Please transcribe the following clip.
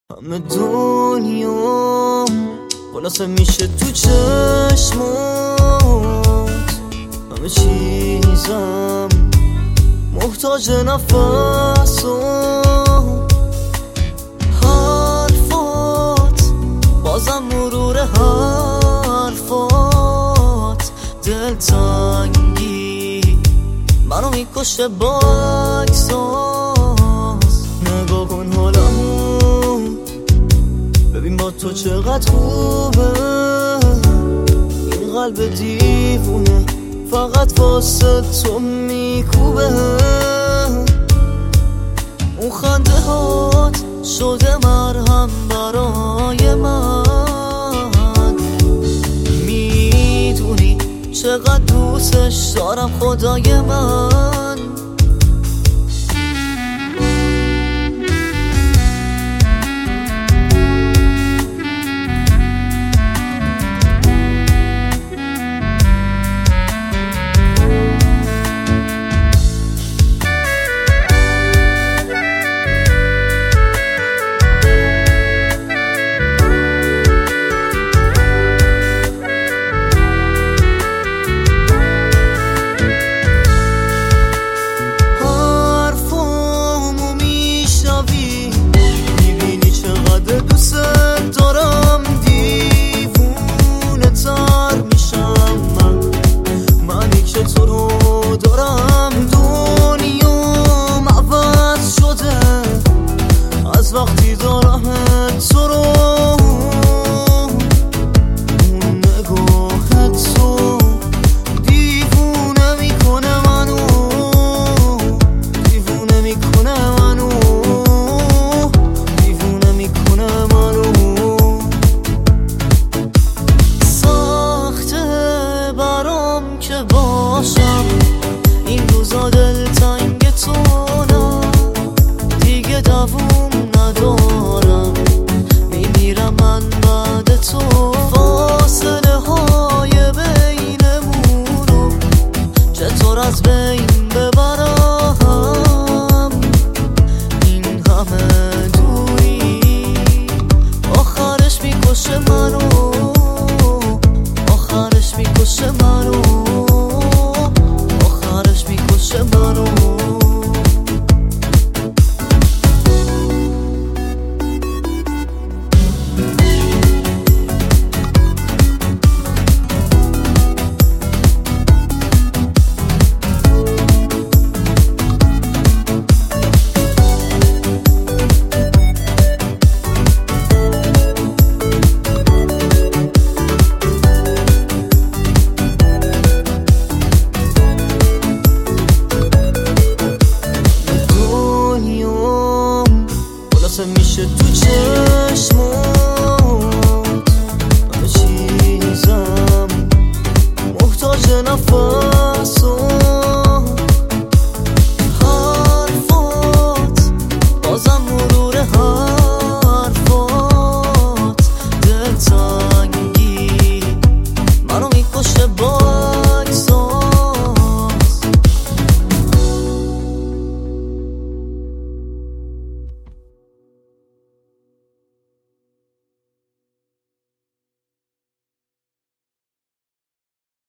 همه دنیام خلاصه میشه تو چشمات، همه چیزم محتاج نفسم، حرفات بازم مرور حرفات، دلتنگی منو میکشه با احساس. نگاه کن حالمو ببین با تو چقدر خوبه، این قلب دیوونه فقط واسه تو میکوبه. اون خنده هات شده مرهم برای من، میدونی چقدر دوستش دارم خدای من. وقتی دارم تو رو، اون نگاه تو دیوونه میکنه منو، دیوونه میکنه منو، دیوونه میکنه منو. سخته برام که باشم این روزا دلتنگ تو، نه دیگه دووم ندارم، میمیرم من بعد تو. فاصله های بینمونو چطور از بین ببرم، این همه دوری آخرش میکشه منو، آخرش میکشه منو، آخرش میکشه منو. میشه تو چشمات، همه چیزم محتاج نفس.